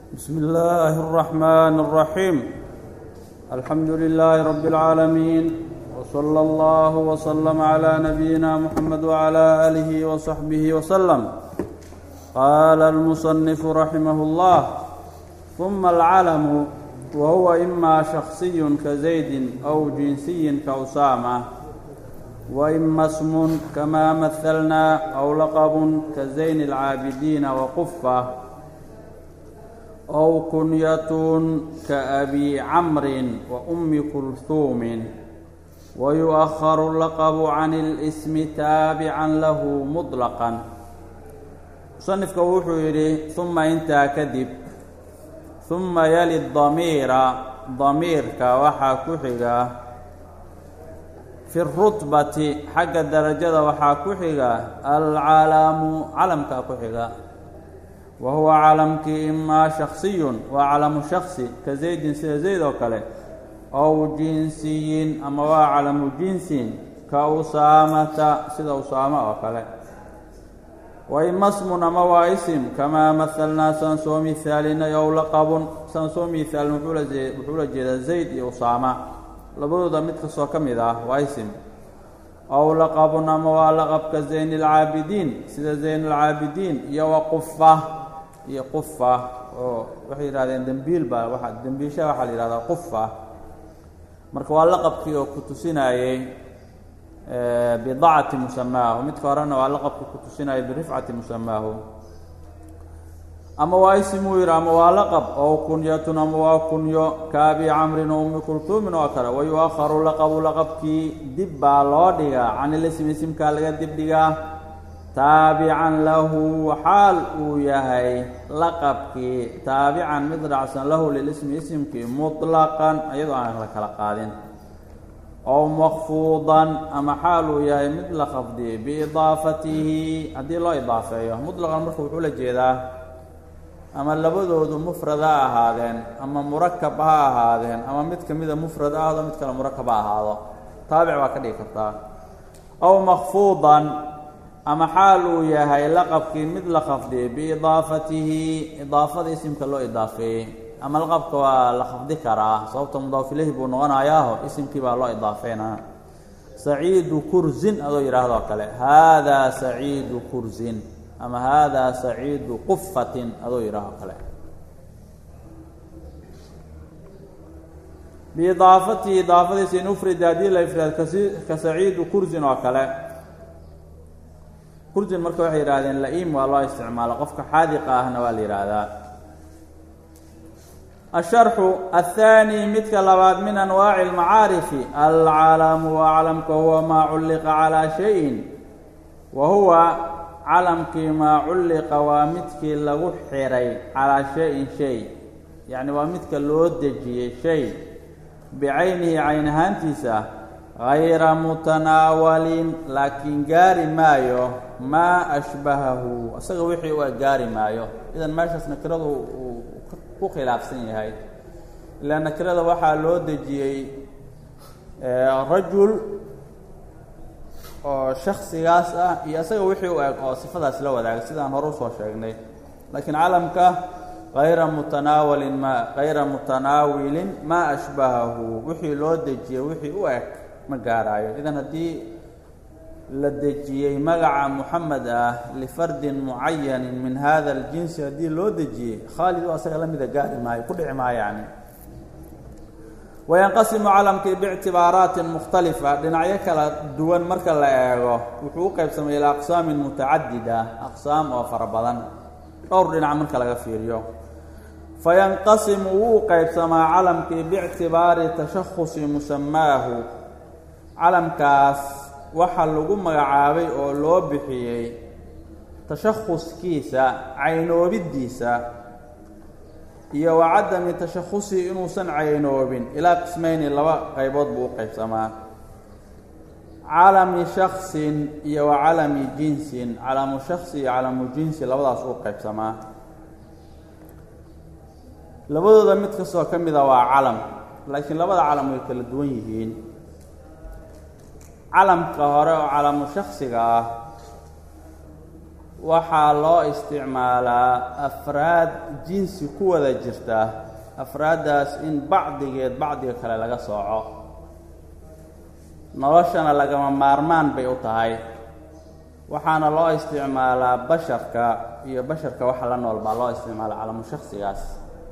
بسم الله الرحمن الرحيم الحمد لله رب العالمين وصلى الله وسلم على نبينا محمد وعلى آله وصحبه وسلم. قال المصنف رحمه الله: ثم العلم وهو إما شخصي كزيد أو جنسي كأسامة، وإما اسم كما مثلنا، أو لقب كزين العابدين وقفة، أو كنية كأبي عمرو وأم كلثوم، ويؤخر اللقب عن الاسم تابعا له مطلقا. مصنفك wuxuu yidhi ثuma intaa kadib ثuma yali damiira damiirka waxaa ku xiga fi rutbati xagga darajada waxaa ku xiga alcalamu calamkaa ku xiga wa huwa calamkii imaa shaksiyun waa calamu shaksi ka zaydin sida zayd oo kale, ow jinsiyin ama waa calamu jinsin ka usaamata sida usaama oo kale, wa ima smun ama waa isim kamaa mahalnaa saan soo mihaalinay, ow laqabun saan soo mihaalin wuxuu la jeedaa zayd iyo usaama labadooda mid kastoo ka mid ah waa isim, ow laqabun ama waa laqabka zayn alcaabidiin sida zayn alcaabidiin iyo wa qufa iyo qufa oo waxay yidhahdeen dembiilba dembiisha waxaa la yihahdaa qufa, marka waa laqabkii oo ku tusinayey bidacati musamaahu, midka horena waa laqabkii ku tusinayay birifcati musamaahu. ama waa isim uu yidhi ama waa laqab, ow kunyatun ama waa kunyo ka abi camrin o ummi kultuumin oo kale, wayu'akharu laqabu laqabkii dib baa loo dhigaa can ilismi isimkaa laga dib dhigaa, taabican lahu xaal uu yahay laqabkii taabican mid raacsan lahu lilismi isimkii muطlaqan iyadoo aan la kala qaadin, ow makfuudan ama xaal uu yahay mid la khafdiyey biidaafatihi haddii loo idaafeeyo. muطlaqan marka wuxuu la jeedaa ama labadoodu mufrad ha ahaadeen ama murakab ha ahaadeen ama mid ka mida mufrad ahdo mid kale murakab ha ahaado, taabic baa ka dhigi kartaa. ow makfuudan ama xaal uu yahay laqabkii mid la khafdiyey biidaafatihi idaafada isimka loo idaafeeyey, ama laqabka waa la khafdi karaa sababta mudaaf ilayhi buu noqonayaaho isimkii baa loo idaafeynaa. saciidu kursin adoo yidhaahdo kale, haadaa saciidu kursin ama haadaa saciidu qufatin adoo yidhaahdo kale. biidaafatihi idaafadiisa in ufrida haddii la ifraad ka saciidu kursin oo kale. kursin marka waxay yidhahdeen la-iim waa loo isticmaalo, qofka xaadiqa ahna waa la yidhaahdaa. asharxu athaani midka labaad min anwaaci almacaarifi alcalamu waa calamka huwa maa culliqa calaa shayin, wa huwa calamkii maa culliqa waa midkii lagu xiray calaa shayin shay, yacni waa midka loo dejiyey shay bicaynihi cayn ahaantiisa, gayra mutanaawalin laakiin gaari maayo maa ashbahahu isaga wixii u gaari maayo. idan meeshaas nakiradu uu ku khilaafsan yahay, ilaa nakirada waxaa loo dejiyey rajul oo shaksigaas ah iyo isaga wixii u eg oo sifadaas la wadaaga sidaan hore usoo sheegnay, laakiin calamka gayra mutanaawilin maa ashbahahu wixii loo dejiyey wixii u eg ma gaaraayo. idan haddii la dejiyey magaca muxamed ah lifardin mucayanin min hada aljinsi haddii loo dejiyey khaalid oo asaga la mida gaari maayo, ku dhici maayo yani. wayanqasimu calamkii biictibaaraatin mukhtalifa dhinacyo kala duwan marka la eego wuxuu u qaybsamay ilaa aqsaamin mutacadida aqsaam oo fara badan dhowr dhinac marka laga fiiriyo. fayanqasimu wuu qaybsamaa calamkii biictibaari tashakhusi musamaahu, calamkaas waxa lagu magacaabay oo loo bixiyey tashakhuskiisa caynoobidiisa iyo wa cadami tashakhusi inuusan caynoobin ilaa qismayni laba qaybood buu u qaybsamaa. calami shaksin iyo wa calami jinsin, calamu shaksi iyo calamu jinsi labadaas u qaybsamaa. labadooda mid kastoo ka mida waa calam, laakiin labada calam way kala duwan yihiin. calamka hore oo calamu shaksiga ah waxaa loo isticmaalaa afraad jinsi ku wada jirta afraaddaas in bacdigeed bacdiga kale laga sooco noloshana lagama maarmaan bay u tahay waxaana loo isticmaalaa basharka iyo basharka waxa la nool baa loo isticmaalaa calamu shakhsigaas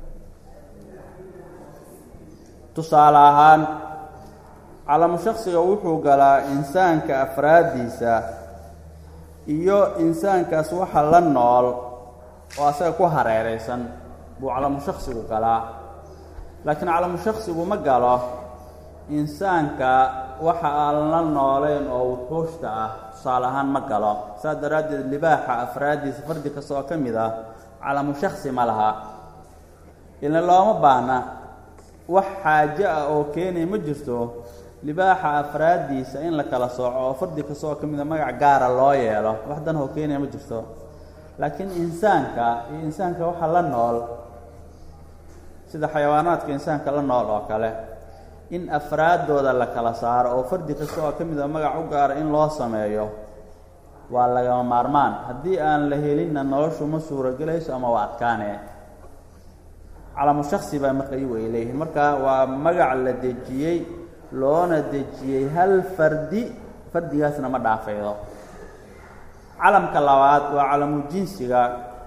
tusaale ahaan calamu shakhsiga wuxuu galaa insaanka afraaddiisa iyo insaankaas waxa la nool oo asaga ku hareeraysan buu calamu shakhsigu galaa laakiin calamu shakhsigu ma galo insaanka waxa aan la noolayn oo wuxuushta ah tusaale ahaan ma galo saas daraaddeed libaaxa afraaddiisa fardi kasta oo ka mid ah calamu shakhsi ma laha ila looma baahna wax xaajo ah oo keenay ma jirto libaaxa afraaddiisa in la kala sooco oo fardi kasta oo ka mid a magac gaara loo yeelo wax dan oo keenaya ma jirto laakiin insaanka iyo insaanka waxa la nool sida xayawaanaadka insaanka la nool oo kale in afraaddooda la kala saaro oo fardi kasta oo ka mid a magac u gaara in loo sameeyo waa lagama maarmaan haddii aan la helinna noloshu ma suuragelayso ama waa adkaane calamu shakhsi baa marka iyagu ay leeyihiin marka waa magac la dejiyey loona dejiyey hal fardigaasna ma dhaafaydo calamka labaad waa calamu jinsiga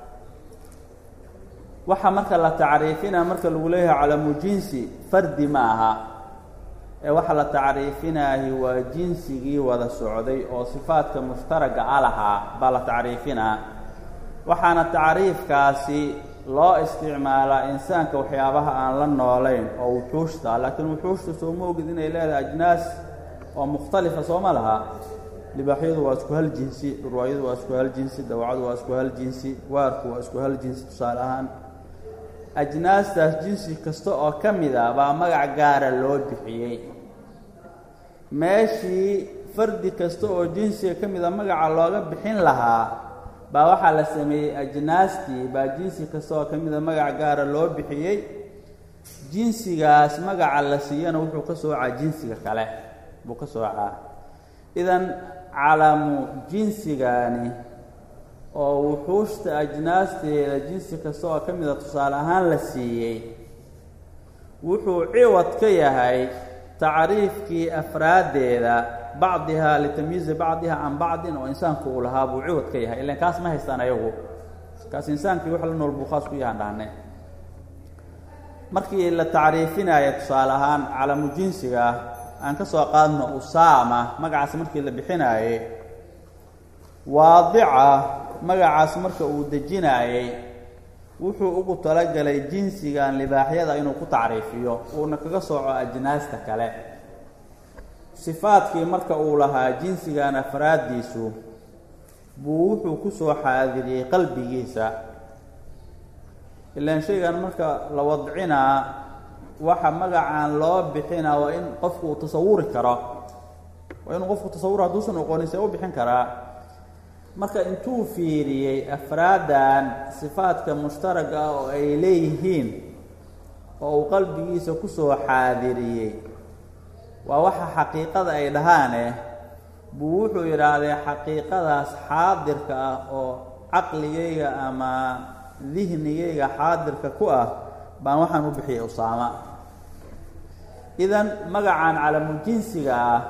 waxa marka la tacriifinaa marka lagu leeyahay calamu jinsi fardi ma aha ee waxa la tacriifinaahi waa jinsigii wada socday oo sifaadka mushtaraga a lahaa baa la tacriifinaa waxaana tacriifkaasi loo isticmaalaa insaanka waxyaabaha aan la noolayn oo wuxuushta laakiin wuxuushta soo ma ogid inay leedahay ajnaas oo mukhtalifa sooma laha libaaxyadu waa isku hal jinsi dhurwaayadu waa isku hal jinsi dawacadu waa isku hal jinsi waarku waa isku hal jinsi tusaale ahaan ajnaastaas jinsi kasta oo ka mid a baa magac gaara loo bixiyey meeshii fardi kasta oo jinsiga ka mid a magaca looga bixin lahaa baa waxaa la sameeyey ajnaastii baa jinsi kasta oo ka mid a magac gaara loo bixiyey jinsigaas magaca la siiyana wuxuu ka soocaa jinsiga kale buu ka soocaa idan calamu jinsigaani oo wuxuushta ajnaasteeda jinsi kasta oo ka mid a tusaale ahaan la siiyey wuxuu ciwad ka yahay tacriifkii afraaddeeda bacdihaa litamyiizi bacdiha can bacdin oo insaanku uu lahaa buu ciwad ka yahay ilan kaas ma haystaan ayagu kaas insaankii wax la nool buu khaas ku yahaan dhahne markii la tacriifinaayo tusaale ahaan calamu jinsiga aan ka soo qaadno usaama magacaas markii la bixinaayey waadica magacaas marka uu dejinaayey wuxuu ugu talagalay jinsigan libaaxyada inuu ku tacriifiyo uuna kaga sooco ajnaasta kale sifaadkii marka uu lahaa jinsigan afraaddiisu buu wuxuu ku soo xaadiriyey qalbigiisa ilaan shaygan marka la wadcinaa waxa magacaan loo bixinaa waa in qofku uu tasawuri karo waa inuu qofku tasawuro hadduusan oqoonin see u bixin karaa marka intuu fiiriyey afraaddan sifaadka mushtaraga ah oo ay leeyihiin oo uu qalbigiisa ku soo xaadiriyey waa waxa xaqiiqada ay dhahaane buu wuxuu yidhaahday xaqiiqadaas xaadirka ah oo caqligayga ama dihnigayga xaadirka ku ah baan waxaan u bixiyey usaama idan magacan calamu jinsiga ah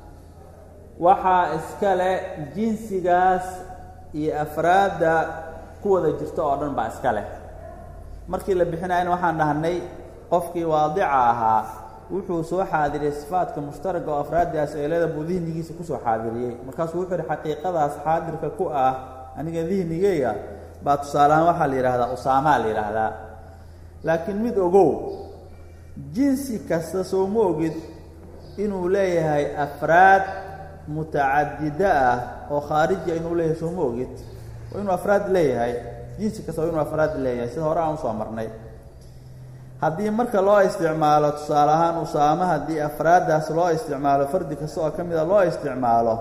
waxaa iskale jinsigaas iyo afraadda ku wada jirta oo dhan baa iska leh markii la bixinayana waxaan dhahnay qofkii waadica ahaa wuxuu soo xaadiriyey sifaadka mushtaraga oo afraaddaas ay leeda buu dihnigiisa kusoo xaadiriyey markaasuu wuxuu yihi xaqiiqadaas xaadirka ku ah aniga dihnigayga baa tusaalehaan waxaa la yidhaahdaa usaamaa la yidhaahdaa laakiin mid ogow jinsi kasta soo ma ogid inuu leeyahay afraad mutacadida ah oo khaarija inuu leeyahay soo ma ogid oo inuu afraad leeyahay jinsi kasta oo inuu afraad leeyahay sida hore aan usoo marnay haddii marka loo isticmaalo tusaale ahaan usaama haddii afraaddaas loo isticmaalo fardi kasta oo ka mid a loo isticmaalo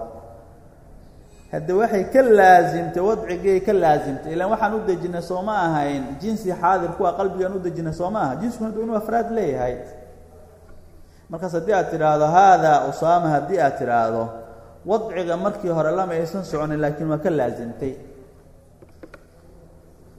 hadde waxay ka laasimtay wadcigay ka laasimtay ilaan waxaan u dejinay soo ma ahayn jinsi xaadir kuwa qalbigaan u dejinay soo ma aha jinsiku hadda inuu afraad leeyahay markaas haddii aad tidhaahdo haadaa usaama haddii aad tidhaahdo wadciga markii hore lama aysan soconin laakiin waa ka laasimtay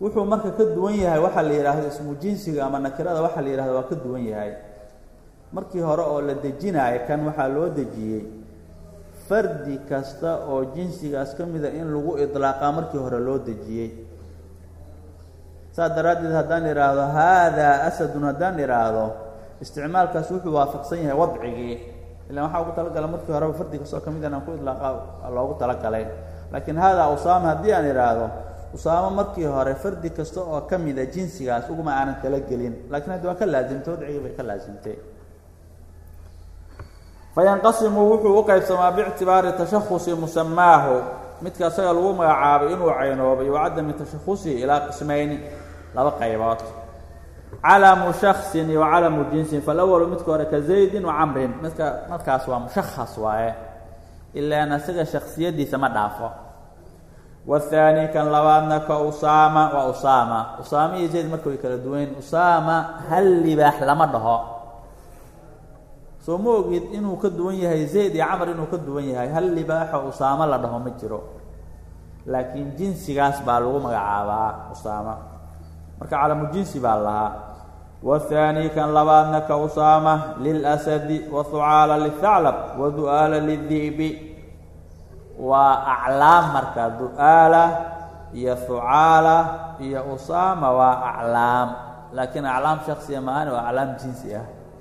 wuxuu marka ka duwan yahay waxa la yiraahdo ismu jinsiga ama nakirada waxa la yiraahdo waa ka duwan yahay markii hore oo la dejinayo kan waxa loo dejiyay fardi kasta oo jinsigaas kamida in lagu idlaaqa markii hore loo dejiyay saadaraadid haddaan iraahdo hada asadun haddaan iraahdo isticmaalkaas wuxuu waafaqsan yahay wadcigii ilaa waxa ugu talagalay markii hore fardi kasta oo kamida aan ku idlaaqa loogu talagalay laakiin hada Usaama haddii aan iraahdo Usaama markii hore fardi kasta oo kamida jinsigaas ugu ma aanan kala gelin laakiin hadda waa ka laazimtay wadcigii bay ka laazimtay fayanqasimu wuxuu u qaybsamaa biictibaari tashakhus musamaahu midka asaga lagu magacaabay inuu caynoobay wa cadami tashakhusi ila qismayn laba qaybood calamu shakhsin wa calamu jinsin falawwal midka hore ka zaydin wa amrin midkaas waa mushakhas waaye ilaa asaga shakhsiyadiisa ma dhaafo والثاني كان لبادنا كأسامة وأسامة أسامة يزيد مركو يكلا دوين أسامة هل لباح لما دهو سو موجد إنه كدوين يهي زيد يا عمر إنه كدوين يهي هل لباح أسامة لدهو مجرو لكن جنسي غاس بالغو مغعابا أسامة مركا على مجنسي بالله والثاني كان لبادنا كأسامة للأسد وثعالى للثعلب وذؤال للذئب وأعلام مركا ذؤالة هي ثعالة هي أسامة وأعلام لكن أعلام شخصية معاني وأعلام جنسية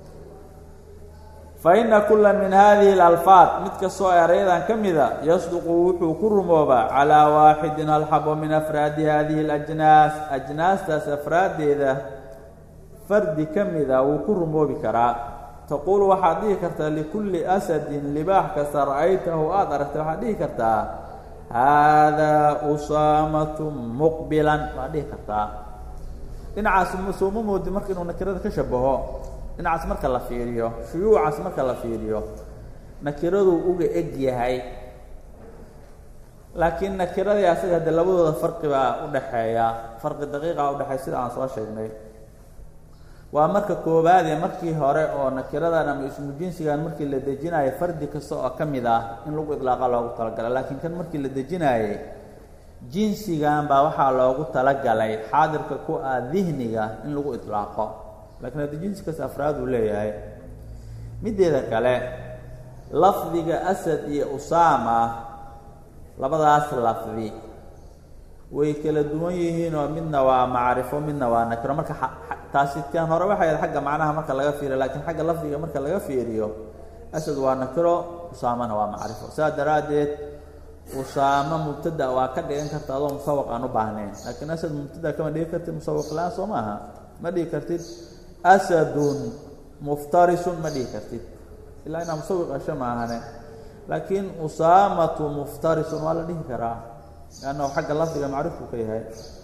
فإن كل من هذه الألفاظ متكسو أريدا كمذا يصدق وحو كرموبا على واحد الحب من أفراد هذه الأجناس أجناس تاس أفراد إذا فرد كمذا وكرموبي كرا تقول وحديه كرتا لكل أسد لباح كسر رأيته أدركت وحديه كرتا هذا أسامة مقبلا وحديه كرتا إن عاصم سومو دي مركن ونكرده كشبهه إن عاصم مركن لا فيريو شيوع عاصم مركن لا فيريو نكرده اوغا اجيهاي لكن نكرده اسغا دلبدودا فرق با ودخايا فرق دقيقه ودخاي sida aan soo sheegnay waa marka koobaad ee markii hore oo nakiradan ama ismu jinsigan markii la dejinayo fardi kasta oo kamid ah in lagu idlaaqa loogu talagalay laakiin kan markii la dejinayo jinsigan baa waxa loogu talagalay xaadirka ku ah dhihniga in lagu idlaaqo laakiin hada jinsiga afraad uu leeyahay mideeda kale lafdiga asad iyo usama labadaas lafdi way kala duwan yihiin oo midna waa maarifo midna waa nakiro marka taasitkan hore waxay xagga macnaha marka laga fiiriyo laakiin xagga lafdiga marka laga fiiriyo asad waa nakiro usama waa maarifo saadaradeed usama mubtada waa ka dhigan karta adoo musawaq aan u baahnayn laakiin asad mubtada kama dhigi kartid musawaq la soo maaha ma dhigi kartid asadun muftarisun ma dhigi kartid ilaa inaa musawaq asha maahane laakiin usamatu muftarisun waa la dhihi karaa لأنه حق اللفظ معروف فيها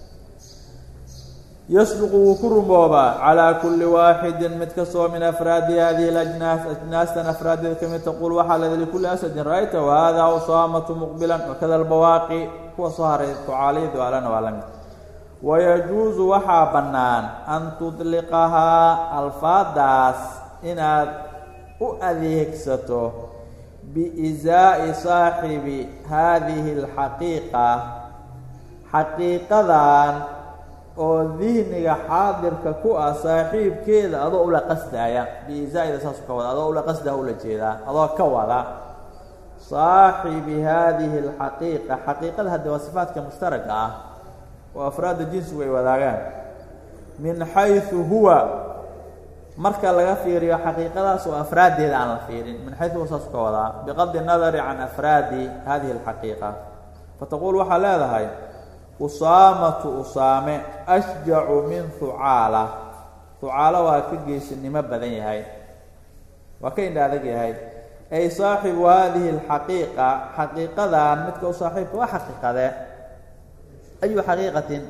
يسبق وكرموبا على كل واحد متكسو من أفراد هذه الأجناس أجناس أفراد كما تقول وحال لكل أسد رأيت وهذا أسامة مقبلا وكذا البواقي هو صهر تعاليد وعلى نوالمي ويجوز وحا بنان أن تطلقها الفاداس إن أذيكسته بإزاء صاحب هذه الحقيقة حقيقة أو ذهنك حاضر ككوء صاحب كذا أضوء لا قصده بإزاء إذا ساسك كوضا أضوء لا قصده ولا كذا أضوء كوضا صاحب هذه الحقيقة حقيقة هذه وصفات كمشتركة وأفراد الجنس وذاقان من حيث هو marka laga fiiriyo xaqiiqadaas oo afraadeeda aan la fiirin min haythu wasaas ka wada biqad an-nadar an afradi hadhihi al-haqiqa fataqul waxa leedahay usamatu usame ashja'u min thu'ala thu'ala waa ka geesinimo badan yahay waa ka indhadag yahay ay saaxibu hadhihi al-haqiqa haqiiqadan midka u saaxiibka waa haqiiqada ayu haqiiqatin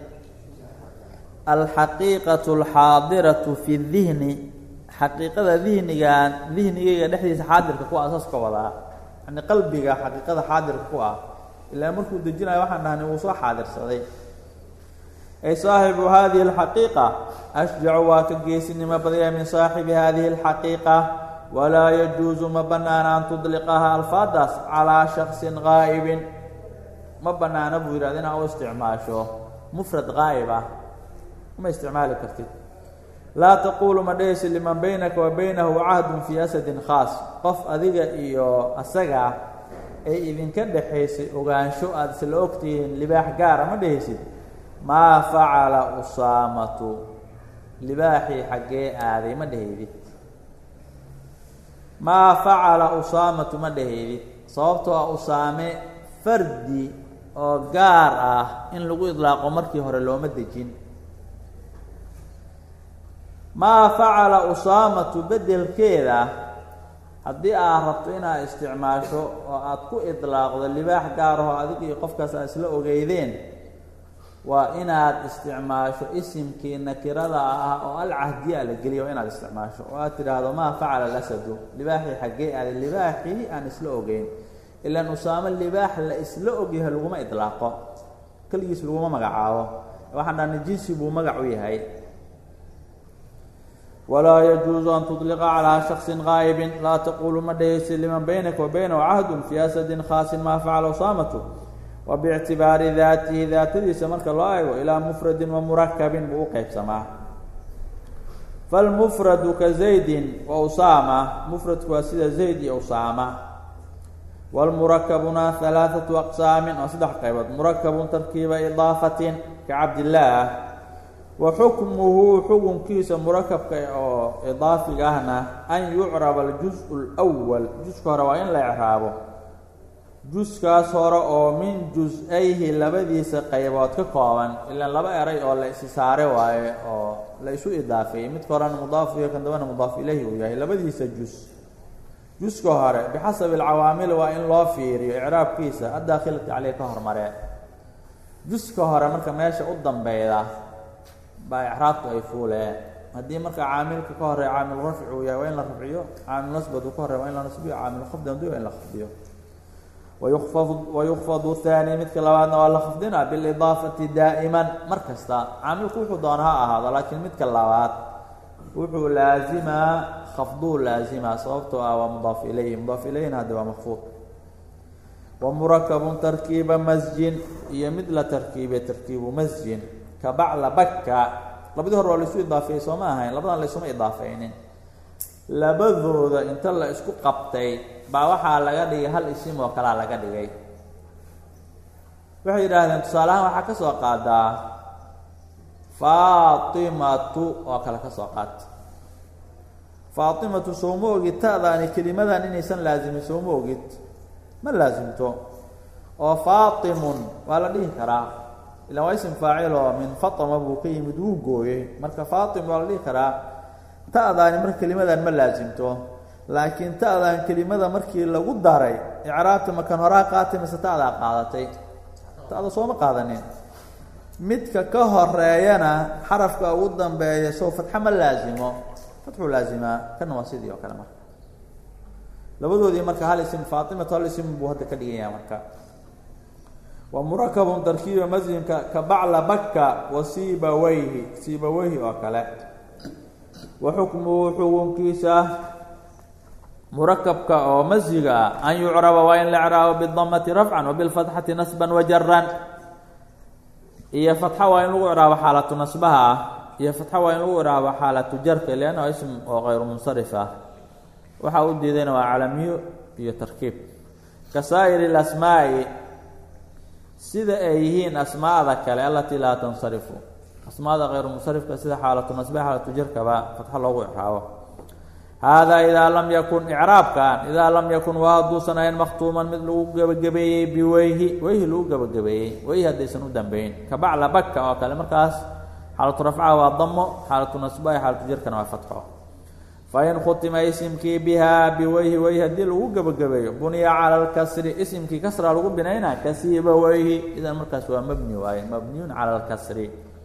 الحقيقة الحاضرة في الذهن حقيقة ذهنية دحديث حاضر كقوة أساس كوضع يعني قلبك حقيقة حاضر كقوة إلا مركو دجنا يوحنا أنه وصح حاضر صديق أي صاحب هذه الحقيقة أشجع وكجيس إنما بدأ من صاحب هذه الحقيقة ولا يجوز مبنان أن تطلقها الفادس على شخص غائب مبنان أبو إرادنا أو استعماشه مفرد غائبة ma isticmaali kartid laa taquulu ma dhehaysi liman baynaka wa baynahu cahdun fii asadin khaas qof adiga iyo asaga ay idinka dhexaysay ogaansho aada isla ogtihiin libaax gaara ma dhehaysid maa facala usaamatu libaaxii xaggee aaday ma dhehaydid maa facala usaamatu ma dhehaydid sababtoo ah usaame fardi oo gaar ah in lagu idlaaqo markii hore looma dejin maa facala usaamatu beddelkeeda haddii aad rabto inaad isticmaasho oo aada ku idlaaqdo libaax gaar ahoo adig iyo qofkaas aad isla ogeydeen waa inaad isticmaasho isimkii nakirada ah oo alcahdiya la geliya waa inaad isticmaasho oo aad tidhaahdo maa facala alasadu libaaxii xaggee aaday libaaxii aan isla ogeyn ilaan usaamo libaax la isla ogyahay laguma idlaaqo keligiis laguma magacaabo waxaan dhahna jinsi buu magac u yahay walaa yajuusu an tudliqa calaa shaksin gaa'ibin laa taquulu ma dhehaysi liman baynaka wa baynahu cahdun fii asadin khaasin maa facala usaamatu wa biictibaari daatihi daatadiisa marka loo eego ilaa mufradin wa murakabin buu u qeybsamaa falmufradu ka zaydin wa usaama mufradku waa sida zayd iyo usaama wاlmurakabuna ثalaaثaةu aqsaamin waa saddex qaybood murakabun tarkiiba idaafatin ka cabdillaah wa xukmuhu xukunkiisa murakabka oo idaafiga ahna an yucraba اljuzء اlأwal juska hore waa in la ecraabo juskaas hore oo min juz-ayhi labadiisa qaybood ka kooban ilaan laba eray oo la isi saare waaye oo la isu idaafeeyey midka horena mudaaf iyo kan dambena mudaaf ilayhi uu yahay labadiisa juska hore bixasabi alcawaamil waa in loo fiiriyo icraabkiisa addaakhilati caleyh ka hormaree juska hore marka meesha u dambeyda baa icraabku ay fuuleen haddii marka caamilka ka horeeya caamil rafci uu yahay waa in la rafciyo caamil nasbad uu ka horeya waa in la nasbiyo caamil khafdi hadii waa in la khafdiyo wayukfadu haani midka labaadna waa la khafdina bilidaafati daa'iman mar kasta caamilku wuxuu doona ha ahaado laakiin midka labaad wuxuu laazimaa khafduu laazimaa sababtoo ah waa mudaaf ilayhi mudaaf ilayhina haddi waa makfuud wa murakabun tarkiiba masjin iyo mid la tarkiibiye tarkiibu masjin ka bacla bakka labadii hore waa laisu idaafeeyey sooma ahayn labadan laysuma idaafeynin labadooda inta la isku qabtay baa waxaa laga dhigay hal isim oo kalaa laga dhigay waxay yidhaahdeen tusaaleahaan waxaa ka soo qaadaa faatimatu oo kale ka soo qaad faatimatu sooma ogid ta'daani kelimadan inaysan laazimin sooma ogid ma laasimto oo faatimun waa la dhihi karaa ilaan waa isim faaciloo min fatama buu ka yimid wuu gooyey marka faatim waa la dhihi karaa ta'daani marka kelimadan ma laasimto laakiin ta'dan kelimada markii lagu daray icraabta makan horaa qaatay mise ta'daa qaadatay ta'da sooma qaadanin midka ka horeeyana xarafka ugu dambeeya sow fatxa ma laazimo fatxuu laazimaa kana waa sidii oo kale marka labadoodii marka hal isim faatimatu hal isim buu hadda ka dhigaya marka wa murakabun tarkiiba masjinka ka bacla bakka wa sibawayhi oo kale wa xukmuhu xukunkiisa murakabka oo masjiga ah an yucraba waa in la icraabo bidamati rafcan wa bilfatxati nasban wa jaran iyo fatxa waa in lagu icraabo xaalatu nasbaha ah iyo fatxa waa in lagu icraabo xaalatu jarka lianna waa ism oo kayru munsarif ah waxaa u diidayna waa calamiyo iyo tarkiib ka saa'iri اlasmaa'i sida ay yihiin asmaada kale alatii laa tansarifu asmaada kayru munsarifka sida xaalatu nasbaha xaalatu jarkaba fatxa loogu icraabo haadaa idaa lam yakun icraabkan idaa lam yakun waa hadduusan ahayn maktuuman mid lagu gebagabeeyey biweyhi weyhi lagu gebagabeeyey weyhi haddaysan u dambeyn ka bacla bakka oo kale markaas xaalatu rafcaha waa damo xaalatu nasbaha xaalatu jarkana waa fatxo fain khutima isimkii bihaa biweyhi weyhi haddii lagu gebagabeeyo buniya cala lkasri isimkii kasra lagu binaynaa kasiiba weyhi idan markaas waa mabni waaye mabniyun cala lkasri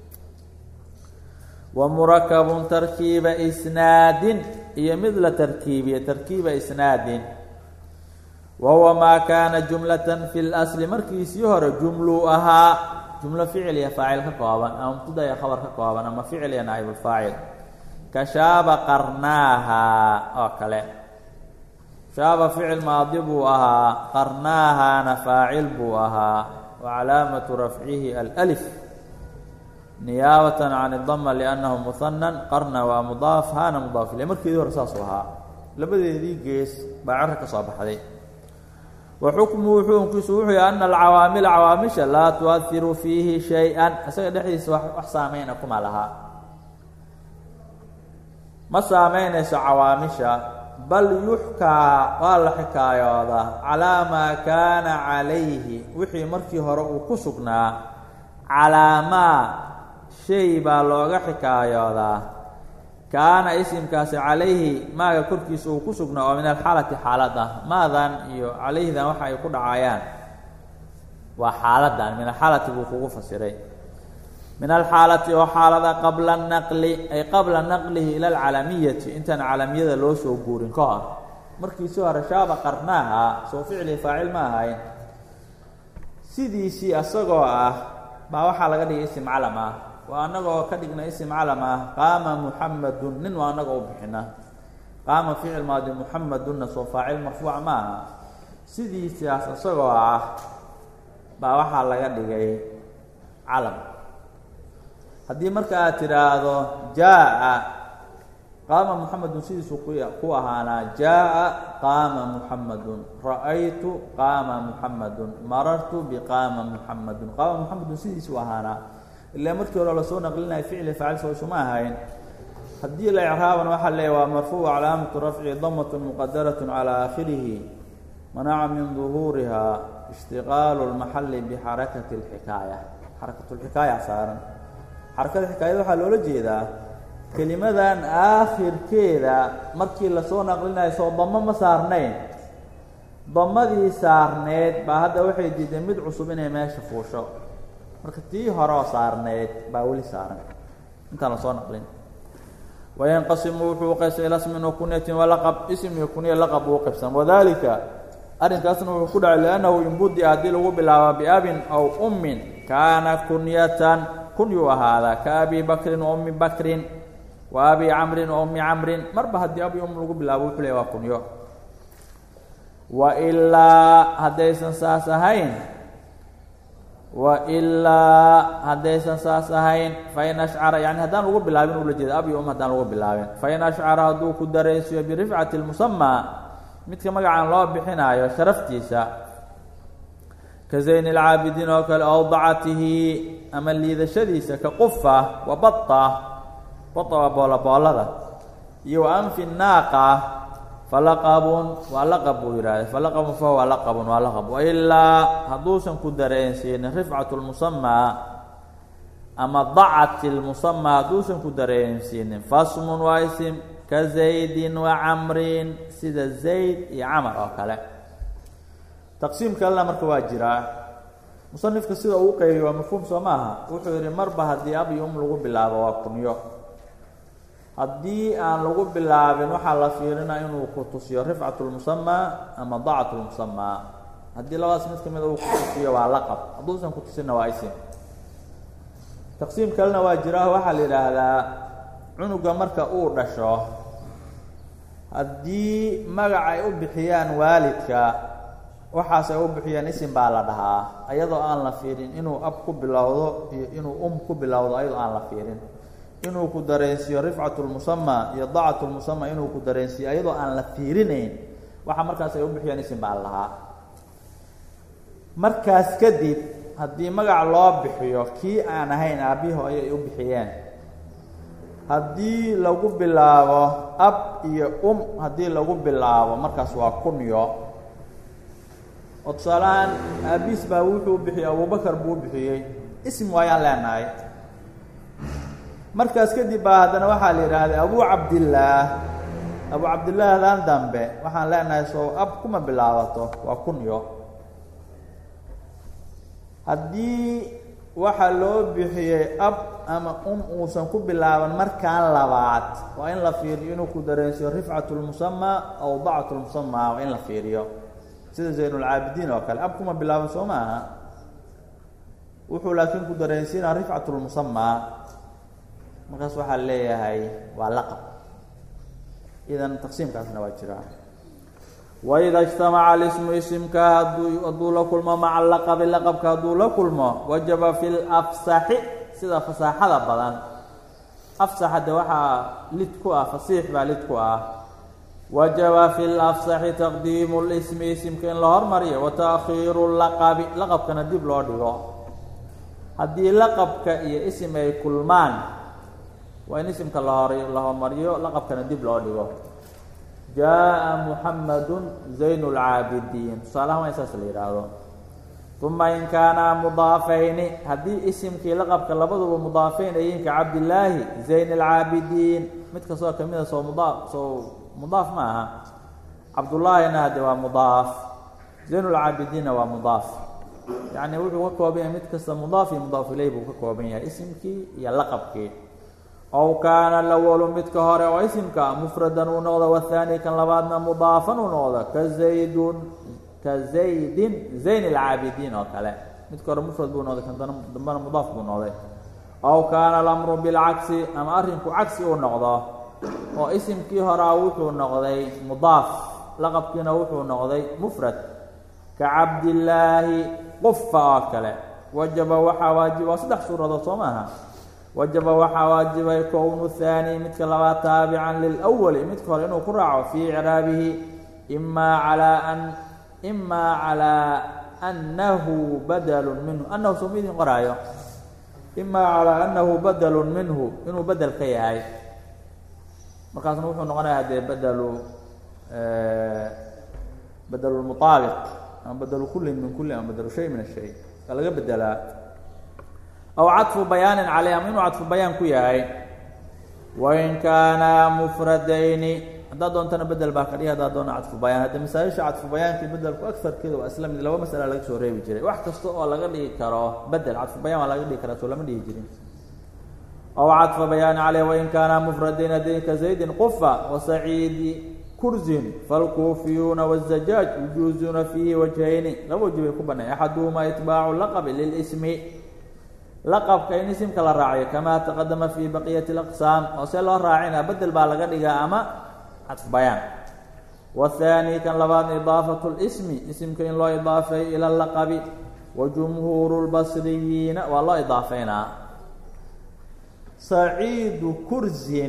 wa murakabun tarkiiba isnaadin iyo mid la tarkiibiye tarkiiba isnaadin wa huwa maa kaana jumlatan fi اlasli markiisii hore jumluu ahaa jumlo ficil iyo faacil ka kooban ama mubtada iyo khabar ka kooban ama ficil iyo naa'ibulfaacil ka shaaba qarnaaha oo kale shaaba ficil maadi buu ahaa qarnaahana faacil buu ahaa wa calaamatu rafcihi alأlif نيابة عن الضمة لأنه مثنى قرن ومضاف هان مضاف إليه markii hore saas ahaa labadeedii gees baa carra ka soo baxday وحكمه حكمkiisu wuxuu yahay أن العوامل عوامشha لا تؤثر فيه شيئا isaga dhexdiisa wax saameyn kuma laha ma saameynayso cawaamisha bal yuxkaa waa la xikaayooda calaa maa kaana calayhi wixii markii hore uu ku sugnaa calaa maa shay baa looga xikaayoodaa kaana isimkaasi calayhi maaga korkiisa uu ku sugnaa oo min alxaalati xaalad ah maadan iyo calayhidan waxa ay ku dhacayaan waa xaaladan min alxaalati buu kugu fasiray min alxaalati oo xaalada qabla naqli ay qabla naqlihi ila alcalamiyati intaan calamiyada loo soo guurin ka hor markiisii hore shaaba qarnaaha soo ficli faacil ma ahayn sidiisii asagoo ah baa waxaa laga dhigay isim calam ah waa anagoo ka dhigna isim calam ah qaama muxamadun nin waa anaga u bixina qaama ficil maadi muxamadunna soo faacil marfuuc ma aha sidiisiaas asagoo ah baa waxaa laga dhigay calam haddii marka aad tidhaahdo jaa-a qaama muxamedun sidiisuu ku ahaanaa jaa-a qaama muxamedun ra-aytu qaama muxamedun marartu biqaama muxamedun qaama muxamedun sidiisuu ahaanaa ilaa markii hore lasoo naqlinaya ficli faacil soo isuma ahayn haddii la icraaban waxaa leeyahy waa marfuuc calaamatu rafci damatun muqadaratun calaa aakhirihi manaca min duhuuriha ishtiqaalu lmaxali bixarakati اlxikaaya xarakatulxikaaya saaran xarakada xikaayada waxaa loola jeedaa kelimadan aakhirkeeda markii lasoo naqlinayo soo damo ma saarnayn damadii saarneed baa hadda waxay diideen mid cusub inay meesha fuusho marka tii horeo saarneyd baa weli saaran intaan lasoo naqlin wayanqasimu wuxuu qaybsan ilaa ismin wa kunyatin walaqab ism iyo kunya laqab uu qaybsan wadalika arrinkaasna wuxuu ku dhacay liannahu inbudi haddii lagu bilaabo biabin aw ummin kaana kunyatan kunyuu ahaadaa ka abi bakrin wa ummi bakrin wa abi camrin wa ummi camrin marba haddii abi um lagu bilaabo wuxuu leeyahy waa kunyo wailaa haddaysan saas ahayn fain ashcara yani haddaan lagu bilaabin ula jeeda abi um haddaan lagu bilaabin fain ashcara hadduu ku daraysiyo birifcati lmusamaa midka magacaan loo bixinaayo sharaftiisa ka zayn alcaabidiin oo kale ow dacatihi ama liidashadiisa ka qufa wa bata waa boolaboolada iyo wa anfi naaqa falaqabun waa laqab buu yidhahday falaqabun fahuwa laqabun waa laqab wailaa hadduusan ku dareensiinin rifcatu lmusamaa ama dacati lmusamaa hadduusan ku dareensiinin fasmun waa isim ka zaydin wa camrin sida zayd iyo camar oo kale taqsiim kalena marka waa jiraa musanifka sida uu qeybiy waa mafhuum soo maaha wuxuu yidhi marba haddii abi um lagu bilaabo waa kunyo haddii aan lagu bilaabin waxaa la fiirinaa inuu ku tusiyo rifcatu lmusamaa ama dacatu lmusamaa haddii labadaas mid ka mida uu ku tusiyo waa laqab hadduusan ku tusinna waa isim taqsiim kalena waa jiraa waxaa la yidhaahdaa cunuga marka uu dhasho haddii magac ay u bixiyaan waalidka waxaas ay u bixiyaan isim baa la dhahaa ayadoo aan la fiirin inuu ab ku bilowdo iyo inuu ku bilowdo ayadoo aan la fiirin inuu ku dareensiiyo rifcatu lmusamaa iyo dacatu lmusamaa inuu ku dareensiiyo ayadoo aan la fiirinayn waxa markaas ay u bixiyaan isim baa la dhahaa markaas kadib haddii magac loo bixiyo kii aan ahayn aabbihi ayay u bixiyeen haddii lagu bilaabo ab iyo haddii lagu bilaabo markaas waa kunyo oo tusaalahaan aabiis baa wuxuu bixiyey abubakar buu bixiyey ism waayaan leenahay markaas kadib baa haddana waxaa la yidhaahday abu cabdillaahdan dambe waxaan leenahay soo ab kuma bilaabato waa kunyo haddii waxaa loo bixiyey ab ama uusan ku bilaaban markaan labaad waa in la fiiriyo inuu ku dareensiyo rifcatu lmusamaa aw dacatu lmusamaa waa in la fiiriyo sida zaynulcaabidiin oo kale ab kuma bilaaban soo maaha wuxuu laakiin ku dareensiinaa rifcatu lmusamaa markaas waxaa leeyahay waa laqab idan taqsiimkaasna waa jiraa waida اجtamaca اlismu isimka hadduu la kulmo maca laqabi laqabka hadduu la kulmo wajaba fi lafsaxi sida fasaaxada badan afsaxada waxaa lid ku ah fasiix baa lid ku ah wajaba fi lafsaxi taqdiimu lismi isimka in la hormariyo wa taakhiiru laqabi laqabkana dib loo dhigo haddii laqabka iyo isim ay kulmaan waa in isimka la hormariyo laqabkana dib loo dhigo jaa muxamadun zayn lcaabidiin tusaalahan waa in saas la yidhaahdo uma in kaana mudaafayni haddii isimkii laqabka labaduba mudaafeyn ayiin ka cabdillaahi zayn alcaabidiin mid kastoo kamida soo mudaaf ma aha cabdullaahina hadde waa mudaaf zayn lcaabidiinna waa mudaaf yacni wuxuu ka kooban yahay mid kasta mudaaf iyo mudaaf ileyh buu ka kooban yahay isimkii iyo laqabkii ow kaana alawalu midka hore oo isimka mufradan uu noqdo wathaani kan labaadna mudaafan uu noqdo ka zaydin zayn alcaabidiin oo kale midka hore mufrad buu noqday kan dambana mudaaf buu noqday ow kaana alamru bilcagsi ama arrinku cagsi uu noqdo oo isimkii horaa wuxuu noqday mudaaf laqabkiina wuxuu noqday mufrad ka cabdillaahi qufa oo kale wajaba waxaa waajiba waa saddex suuradood soo maaha wajaba waxaa waajibay kownu thaani midka labaad taabican lilawali midka hore inuu ku raaco fii icraabihi imaa calaa annahu badalun minhu annahu soo midin qoraayo imaa calaa annahu badalun minhu inuu bedel ka yahay markaasna wuxuu noqonayaa dee badelu lmutaabiq ama badelu kullin min kulli ama badelu shay min ashay waa laga bedelaa aw cadfu bayaanin caleyh ama inuu cadfu bayaan ku yahay wain kaana mufradayni haddaad doontana bedel baa ka dhigi haddaad doona cadfu bayaan hadda masaa-isha cadfu bayaankii bedelku agarkeeda waa isla mid laba masala laga soo reebi jiray wax kasta oo laga dhigi karo bedel cadfu bayaan waa laga dhigi karaa soo lama dhihi jirin aw cadfa bayaani caleyh wain kaana mufradayn hadii ka zaydin qufa wasaciidi kurzin falkuufiyuuna wاzajaaj yujuuzuuna fiihi wajhayni laba waji bay ku banay axaduhumaa itbaacu laqabi lilismi laqabka in isimka la raaciyo kamaa taqadama fii baqiyati اlaqsaam oo see loo raacina bedel baa laga dhigaa ama cadfu bayaan wathaani kan labaad idaafatu lismi isimka in loo idaafeeyo ila laqabi wa jumhuuru lbasriyiina waa loo idaafeynaa saciidu kurzin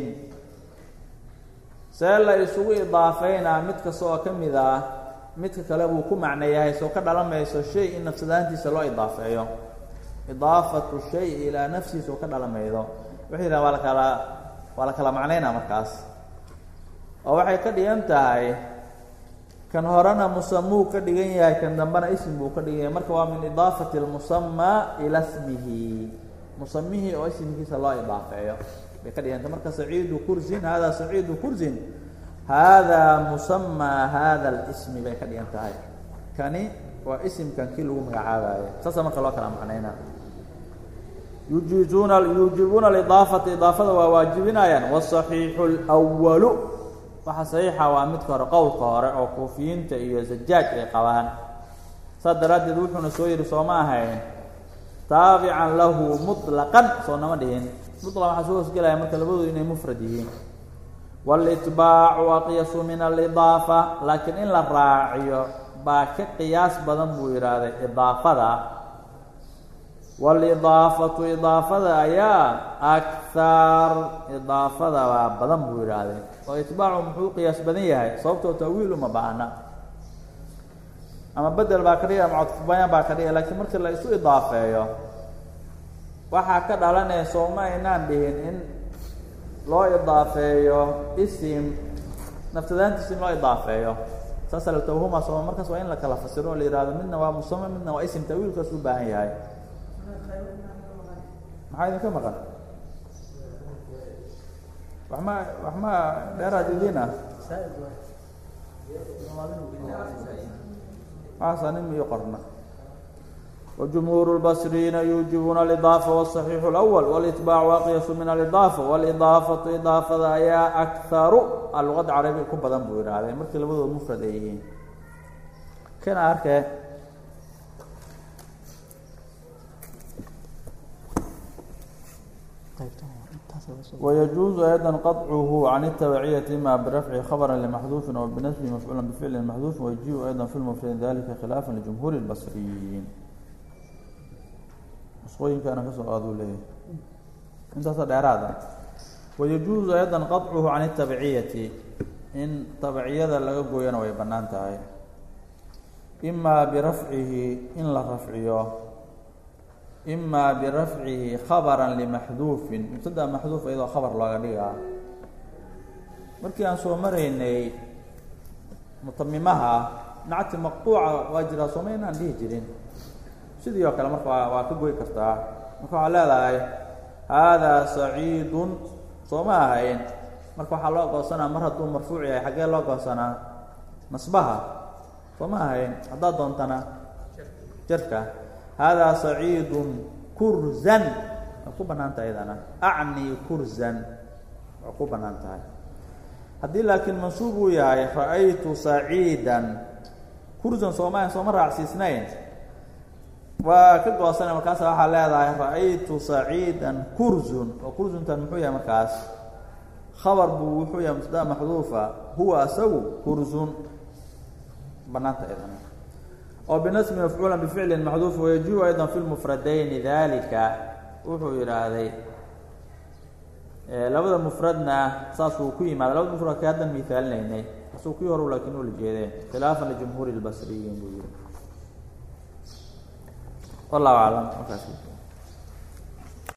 see la isugu idaafeynaa mid kasta oo ka mid ah midka kale buu ku macno yahay soo ka dhalamayso shay in nafsadaantiisa loo idaafeeyo idaafatu shay ilaa nafsiisa oo ka dhalamaydo wuxuu yidhaha waa la kala macnaynaa markaas oo waxay ka dhigan tahay kan horena musamuu ka dhigan yahay kan dambena ism buu ka dhigan yahay marka waa min idaafati lmusamaa ila smihi musamihii oo ismkiisa loo idaafeeyo bay ka dhiganta marka saciidu kurzin hada saciidu kurzin hada musamaa hada اlsmi bay ka dhigan tahay kani waa isimkan kii lagu magacaabayo saasa marka loo kala macnayna yuujibuuna alidaafata idaafada waa waajibinayaan wasaxiixu اlwalu waxa saxiixa waa midka hore qowlka hore oo kuufiyiinta iyo zajaaj ay qabaan saas daraaddeed wuxuuna soo yihi sooma ahayn taabican lahu muطlaqan soo nama dhihin muطlaq waxaa soo hoosgelaya marka labadoodu inay mufrad yihiin wاlitbaacu aqyasu min alidaafa laakiin in la raaciyo baa ka qiyaas badan buu yidhaahday idaafada walidaafatu idaafada ayaa akthar idaafada baa badan buu yidhaahday oo itbaacu muxuu qiyaas badan yahay sababtoo tawiil uma baahna ama bedel baa ka dhigay ama cadfu bayaan baa ka dhigay laakiin markii la isu idaafeeyo waxaa ka dhalanaysa uma aynaan dhihin in loo idaafeeyo isim naftadaantiisa in loo idaafeeyo saasa la tawhuma sooma markaas waa in la kala fasiro oo la yihahdo midna waa musama midna waa isim tawiilkaas u baahan yahay maxaa idinka maqan wax ma dheeraad idin ah nin iyo qorna wajumhuuru lbasriyiina yuujibuuna alidaafa wasaxiixu اlأwl walitbaacu aqyasu min alidaafa walidaafatu idaafada ayaa akharu a luqadda carabiga ku badan buu yidhaahday markii labadooda mufrad ay yihiin kana arkee ويجuز أيضا قطعه عن التبعية إma برفع خبرا لمحذوف أو بنسب مفعولا بفعل محذوف ويجيء أيضا في المفرد ذلك خلافا لجمهور البصريين nusqooyinkaana ka soo qaaduu leeyahay intaasa dheeraada wayajuuzu aydan qaطcuhu can الtabciyati in tabciyada laga gooyana way bannaan tahay imaa birafcihi in la rafciyo imaa birafcihi khabara limaxduufin mubtada maxduuf iyadoo khabar looga dhigaa markii aan soo maraynay mutamimaha nacti maqtuuca waa jiraa sooma inaan dhihi jirin sidii oo kale marka waa ka goy kartaa marka waxaa leedahay haadaa saciidun sooma ahayn marka waxaa loo goosanaa mar hadduu marfuuc yahay xaggee loo goosanaa nasbaha sooma ahayn haddaad doontana jarka haadaa saciidun kurzan waa ku bannaan tahay iyadana acni kurzan waa ku bannaan tahay haddii laakiin mansuub uu yahay ra'aytu saciidan kurzan sooma sooma raacsiisnayn waa ka goosana markaasa waxaa leedahay ra'aytu saciidan kurzun oo kurzuntan muxuu yahay markaas khabar buu wuxuu yahay mubtada maxduufa huwa asagu kurzun banaanta iyadana oo binasbi mafcuulan bificlin maxduuf wayajibu aydan fi lmufradayni dalika wuxuu yidhaahday labada mufradna saasuu ku yimaada labada mufrad ka haddan miaalinaynay asuu kii hore laakiin ula jeedeen khilaafan lijumhuuri اlbasriyiin buu yihi wallahu aclam.